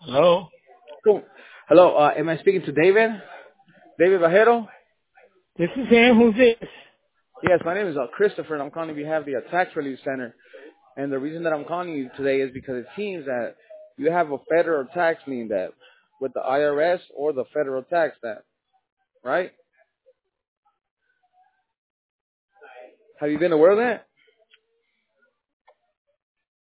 Hello? Cool. Hello, am I speaking to David? David Bajero? This is him. Who's this? Yes, my name is Christopher, and I'm calling on behalf of the Tax Relief Center. And the reason that I'm calling you today is because it seems that you have a federal tax lien debt with the IRS or the federal tax debt, right? Have you been aware of that?